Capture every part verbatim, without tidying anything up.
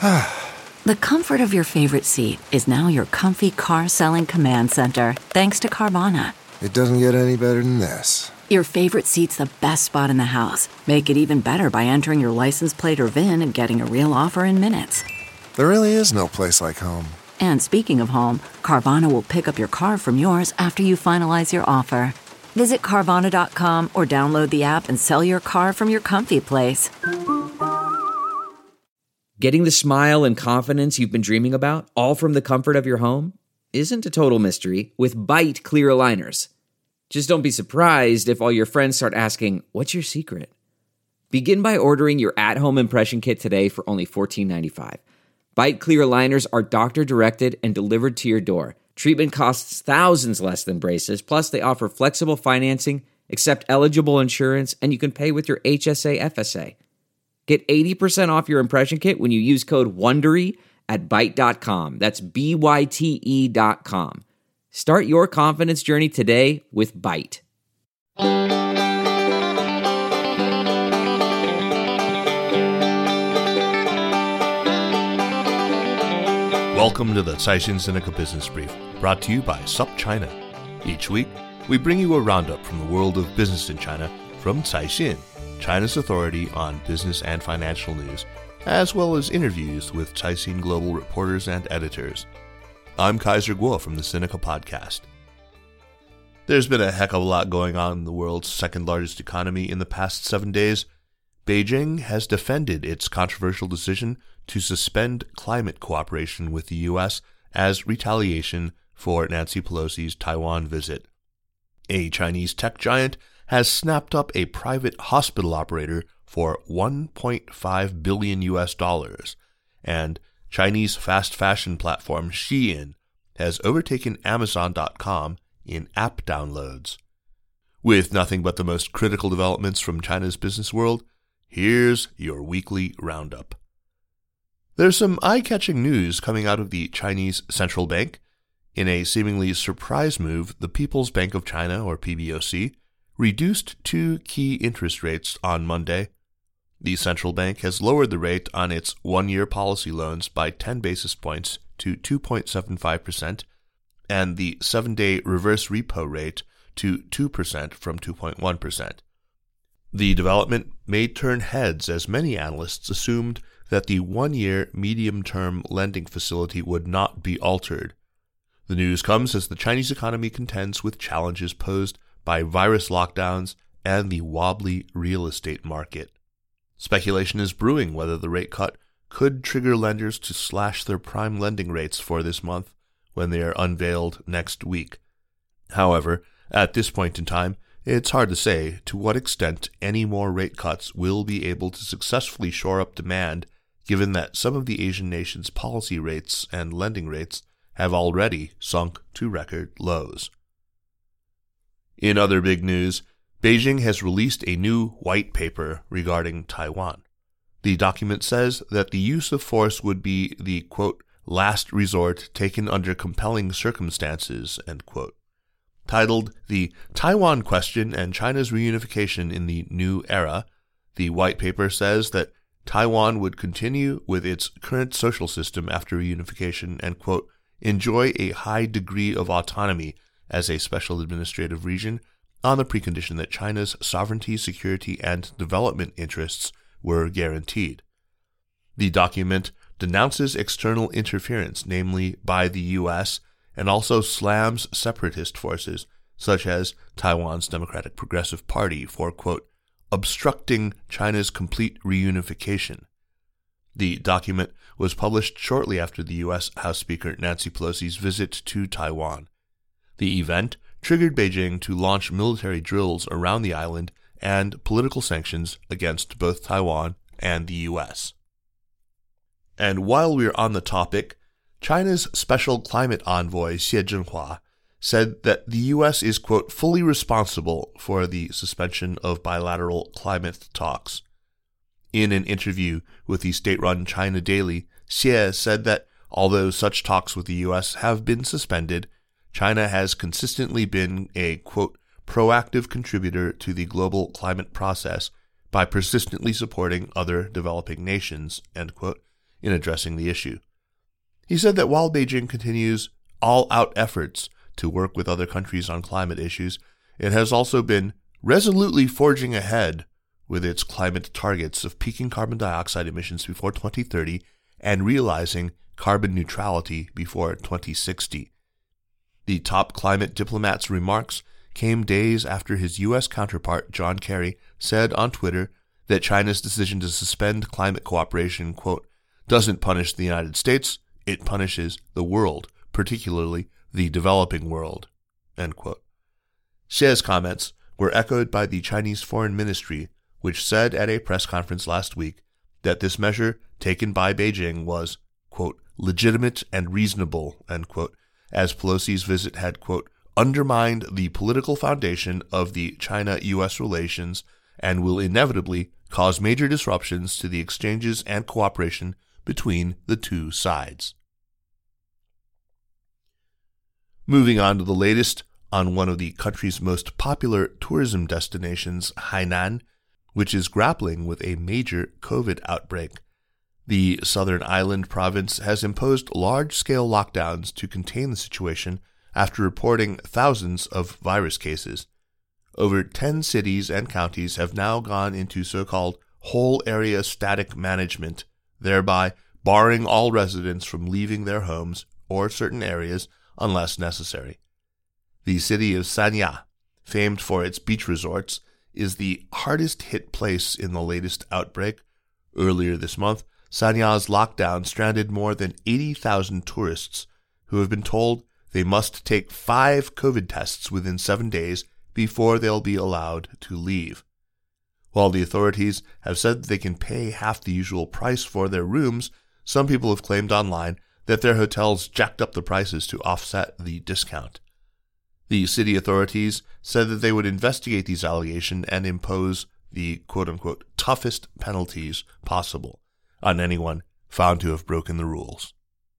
The comfort of your favorite seat is now your comfy car selling command center, thanks to Carvana. It doesn't get any better than this. Your favorite seat's the best spot in the house. Make it even better by entering your license plate or V I N and getting a real offer in minutes. There really is no place like home. And speaking of home, Carvana will pick up your car from yours after you finalize your offer. Visit Carvana dot com or download the app and sell your car from your comfy place. Getting the smile and confidence you've been dreaming about, all from the comfort of your home, isn't a total mystery with Byte clear aligners. Just don't be surprised if all your friends start asking, "What's your secret?" Begin by ordering your at-home impression kit today for only fourteen ninety-five. Byte clear aligners are doctor-directed and delivered to your door. Treatment costs thousands less than braces, plus they offer flexible financing, accept eligible insurance, and you can pay with your H S A F S A. Get eighty percent off your impression kit when you use code WONDERY at byte dot com. That's B Y T E dot com. Start your confidence journey today with Byte. Welcome to the Caixin Sinica Business Brief, brought to you by SupChina. Each week, we bring you a roundup from the world of business in China from Caixin, China's authority on business and financial news, as well as interviews with Caixin Global reporters and editors. I'm Kaiser Guo from the Sinica Podcast. There's been a heck of a lot going on in the world's second largest economy in the past seven days. Beijing has defended its controversial decision to suspend climate cooperation with the U S as retaliation for Nancy Pelosi's Taiwan visit. A Chinese tech giant has snapped up a private hospital operator for one point five billion U S dollars, and Chinese fast fashion platform Shein has overtaken Amazon dot com in app downloads. With nothing but the most critical developments from China's business world, here's your weekly roundup. There's some eye-catching news coming out of the Chinese Central Bank. In a seemingly surprise move, the People's Bank of China, or P B O C, reduced two key interest rates on Monday. The central bank has lowered the rate on its one-year policy loans by ten basis points to two point seven five percent and the seven-day reverse repo rate to two percent from two point one percent. The development may turn heads as many analysts assumed that the one-year medium-term lending facility would not be altered. The news comes as the Chinese economy contends with challenges posed by virus lockdowns and the wobbly real estate market. Speculation is brewing whether the rate cut could trigger lenders to slash their prime lending rates for this month when they are unveiled next week. However, at this point in time, it's hard to say to what extent any more rate cuts will be able to successfully shore up demand, given that some of the Asian nations' policy rates and lending rates have already sunk to record lows. In other big news, Beijing has released a new white paper regarding Taiwan. The document says that the use of force would be the, quote, last resort taken under compelling circumstances, end quote. Titled The Taiwan Question and China's Reunification in the New Era, the white paper says that Taiwan would continue with its current social system after reunification and, quote, enjoy a high degree of autonomy as a special administrative region on the precondition that China's sovereignty, security, and development interests were guaranteed. The document denounces external interference, namely by the U S, and also slams separatist forces, such as Taiwan's Democratic Progressive Party, for, quote, obstructing China's complete reunification. The document was published shortly after the U S House Speaker Nancy Pelosi's visit to Taiwan. The event triggered Beijing to launch military drills around the island and political sanctions against both Taiwan and the U S. And while we're on the topic, China's special climate envoy Xie Zhenhua said that the U S is, quote, fully responsible for the suspension of bilateral climate talks. In an interview with the state-run China Daily, Xie said that although such talks with the U S have been suspended, China has consistently been a, quote, proactive contributor to the global climate process by persistently supporting other developing nations, end quote, in addressing the issue. He said that while Beijing continues all-out efforts to work with other countries on climate issues, it has also been resolutely forging ahead with its climate targets of peaking carbon dioxide emissions before twenty thirty and realizing carbon neutrality before twenty sixty. The top climate diplomat's remarks came days after his U S counterpart, John Kerry, said on Twitter that China's decision to suspend climate cooperation, quote, doesn't punish the United States, it punishes the world, particularly the developing world, end quote. Xie's comments were echoed by the Chinese Foreign Ministry, which said at a press conference last week that this measure taken by Beijing was, quote, legitimate and reasonable, end quote, as Pelosi's visit had, quote, undermined the political foundation of the China-U S relations and will inevitably cause major disruptions to the exchanges and cooperation between the two sides. Moving on to the latest on one of the country's most popular tourism destinations, Hainan, which is grappling with a major COVID outbreak. The southern island province has imposed large-scale lockdowns to contain the situation after reporting thousands of virus cases. Over ten cities and counties have now gone into so-called whole area static management, thereby barring all residents from leaving their homes or certain areas unless necessary. The city of Sanya, famed for its beach resorts, is the hardest hit place in the latest outbreak. Earlier this month, Sanya's lockdown stranded more than eighty thousand tourists who have been told they must take five COVID tests within seven days before they'll be allowed to leave. While the authorities have said they can pay half the usual price for their rooms, some people have claimed online that their hotels jacked up the prices to offset the discount. The city authorities said that they would investigate these allegations and impose the quote-unquote toughest penalties possible on anyone found to have broken the rules.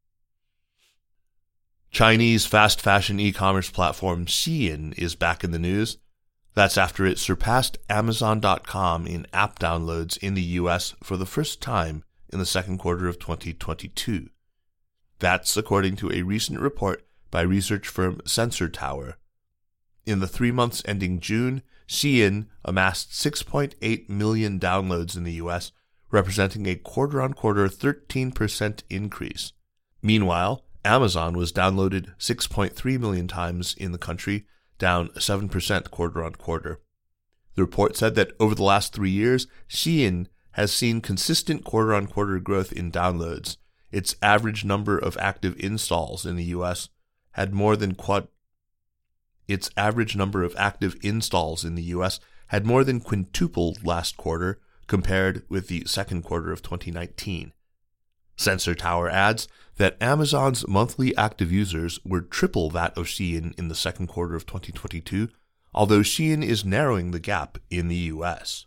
Chinese fast fashion e-commerce platform Shein is back in the news. That's after it surpassed Amazon dot com in app downloads in the U S for the first time in the second quarter of twenty twenty-two. That's according to a recent report by research firm Sensor Tower. In the three months ending June, Shein amassed six point eight million downloads in the U S, representing a quarter-on-quarter thirteen percent increase. Meanwhile, Amazon was downloaded six point three million times in the country, down seven percent quarter-on-quarter. The report said that over the last three years, Shein has seen consistent quarter-on-quarter growth in downloads. Its average number of active installs in the U S had more than quad. Its average number of active installs in the U S had more than quintupled last quarter compared with the second quarter of twenty nineteen. Sensor Tower adds that Amazon's monthly active users were triple that of Shein in the second quarter of twenty twenty-two, although Shein is narrowing the gap in the U S.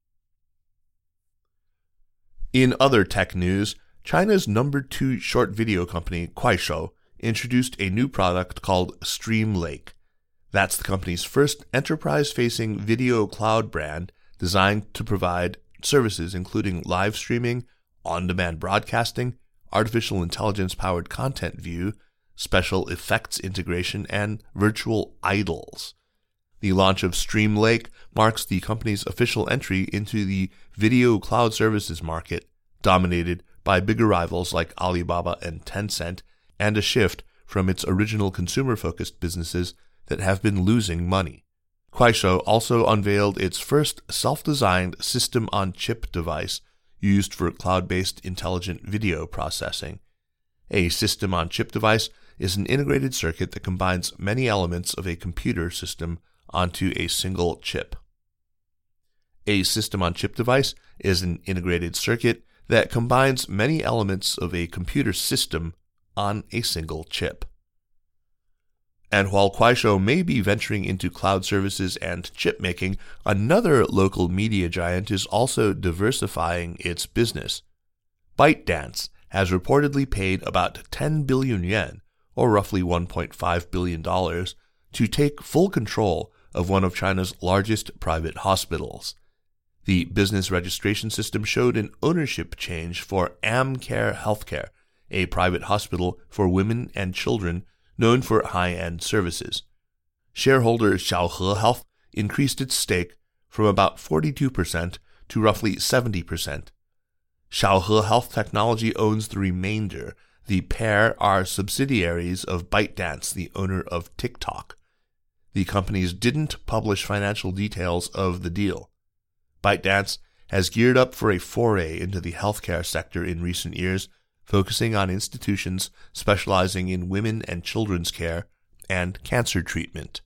In other tech news, China's number two short video company, Kuaishou, introduced a new product called Stream Lake. That's the company's first enterprise-facing video cloud brand designed to provide services including live streaming, on-demand broadcasting, artificial intelligence-powered content view, special effects integration, and virtual idols. The launch of Stream Lake marks the company's official entry into the video cloud services market, dominated by bigger rivals like Alibaba and Tencent, and a shift from its original consumer-focused businesses that have been losing money. Kuaishou also unveiled its first self-designed system-on-chip device used for cloud-based intelligent video processing. A system-on-chip device is an integrated circuit that combines many elements of a computer system onto a single chip. A system-on-chip device is an integrated circuit that combines many elements of a computer system on a single chip. And while Kuaishou may be venturing into cloud services and chip making, another local media giant is also diversifying its business. ByteDance has reportedly paid about ten billion yuan, or roughly one point five billion dollars, to take full control of one of China's largest private hospitals. The business registration system showed an ownership change for Amcare Healthcare, a private hospital for women and children known for high-end services. Shareholder Xiaohe Health increased its stake from about forty-two percent to roughly seventy percent. Xiaohe Health Technology owns the remainder. The pair are subsidiaries of ByteDance, the owner of TikTok. The companies didn't publish financial details of the deal. ByteDance has geared up for a foray into the healthcare sector in recent years, focusing on institutions specializing in women and children's care and cancer treatment.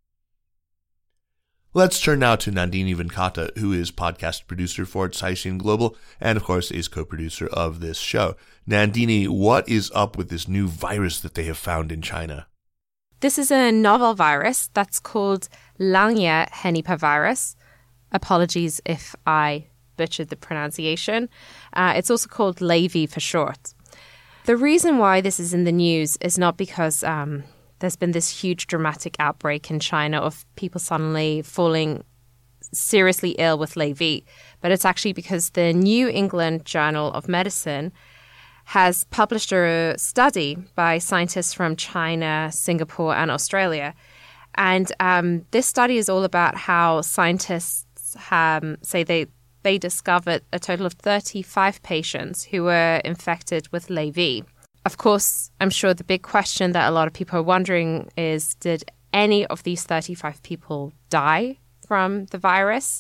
Let's turn now to Nandini Venkata, who is podcast producer for Caixin Global and, of course, is co-producer of this show. Nandini, what is up with this new virus that they have found in China? This is a novel virus that's called Langya henipavirus. Apologies if I butchered the pronunciation. Uh, it's also called Lavy for short. The reason why this is in the news is not because um, there's been this huge dramatic outbreak in China of people suddenly falling seriously ill with Lavy, but it's actually because the New England Journal of Medicine has published a study by scientists from China, Singapore, and Australia. And um, this study is all about how scientists um, say they they discovered a total of thirty-five patients who were infected with Lavy. Of course, I'm sure the big question that a lot of people are wondering is, did any of these thirty-five people die from the virus?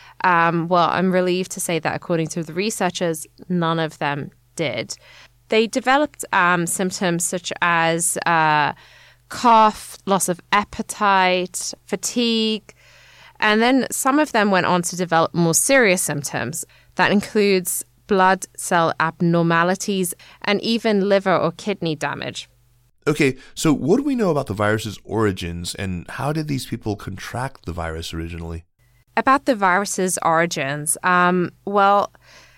Um, well, I'm relieved to say that according to the researchers, none of them did. They developed um, symptoms such as uh, cough, loss of appetite, fatigue, and then some of them went on to develop more serious symptoms. That includes blood cell abnormalities and even liver or kidney damage. Okay, so what do we know about the virus's origins, and how did these people contract the virus originally? About the virus's origins, um, well,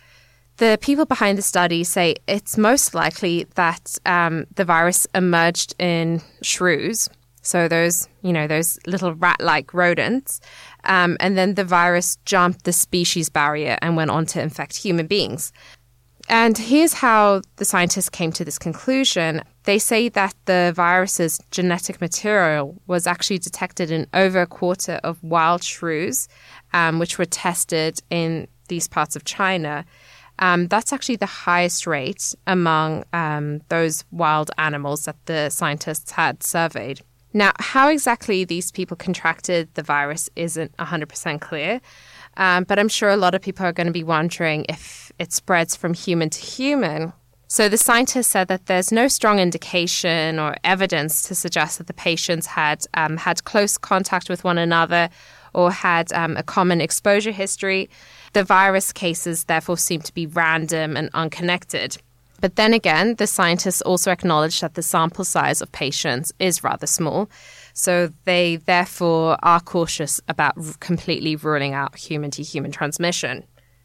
the people behind the study say it's most likely that um, the virus emerged in shrews. So those, you know, those little rat-like rodents. Um, and then the virus jumped the species barrier and went on to infect human beings. And here's how the scientists came to this conclusion. They say that the virus's genetic material was actually detected in over a quarter of wild shrews, um, which were tested in these parts of China. Um, that's actually the highest rate among um, those wild animals that the scientists had surveyed. Now, how exactly these people contracted the virus isn't one hundred percent clear, um, but I'm sure a lot of people are going to be wondering if it spreads from human to human. So the scientists said that there's no strong indication or evidence to suggest that the patients had um, had close contact with one another or had um, a common exposure history. The virus cases therefore seem to be random and unconnected. But then again, the scientists also acknowledge that the sample size of patients is rather small. So they therefore are cautious about r- completely ruling out human-to-human transmission.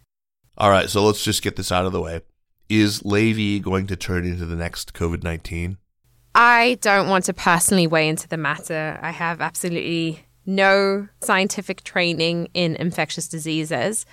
All right, so let's just get this out of the way. Is Lavy going to turn into the next COVID nineteen? I don't want to personally weigh into the matter. I have absolutely no scientific training in infectious diseases.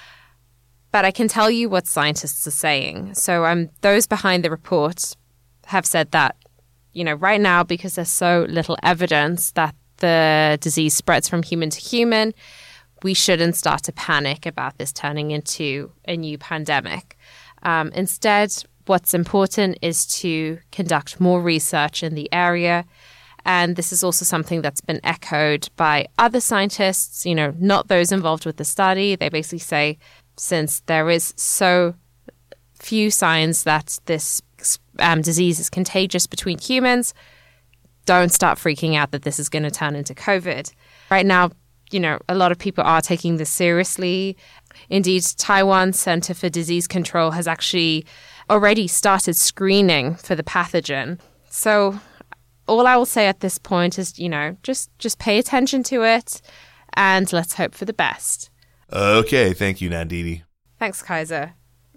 But I can tell you what scientists are saying. So um, those behind the report have said that, you know, right now, because there's so little evidence that the disease spreads from human to human, we shouldn't start to panic about this turning into a new pandemic. Um, instead, what's important is to conduct more research in the area. And this is also something that's been echoed by other scientists, you know, not those involved with the study. They basically say, since there is so few signs that this um, disease is contagious between humans, don't start freaking out that this is going to turn into COVID. Right now, you know, a lot of people are taking this seriously. Indeed, Taiwan Center for Disease Control has actually already started screening for the pathogen. So all I will say at this point is, you know, just, just pay attention to it and let's hope for the best. Okay, thank you, Nandini. Thanks, Kaiser.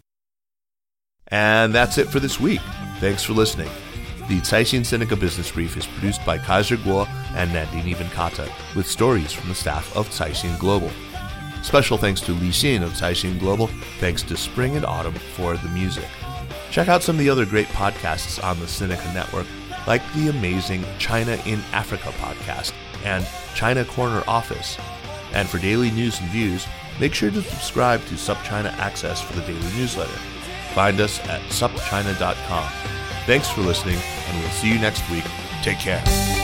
And that's it for this week. Thanks for listening. The Caixin Sinica Business Brief is produced by Kaiser Guo and Nandini Venkata, with stories from the staff of Caixin Global. Special thanks to Li Xin of Caixin Global. Thanks to Spring and Autumn for the music. Check out some of the other great podcasts on the Sinica Network, like the amazing China in Africa podcast and China Corner Office. And for daily news and views, make sure to subscribe to SupChina Access for the daily newsletter. Find us at sup china dot com. Thanks for listening, and we'll see you next week. Take care.